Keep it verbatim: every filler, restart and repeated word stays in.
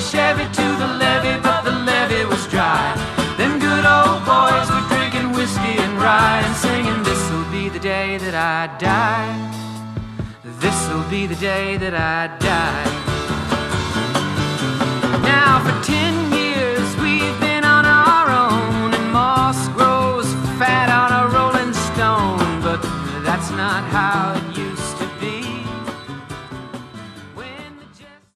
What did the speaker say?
Chevy to the levee, but the levee was dry. Them good old boys were drinking whiskey and rye and singing, this'll be the day that I die. This'll be the day that I die. Now for ten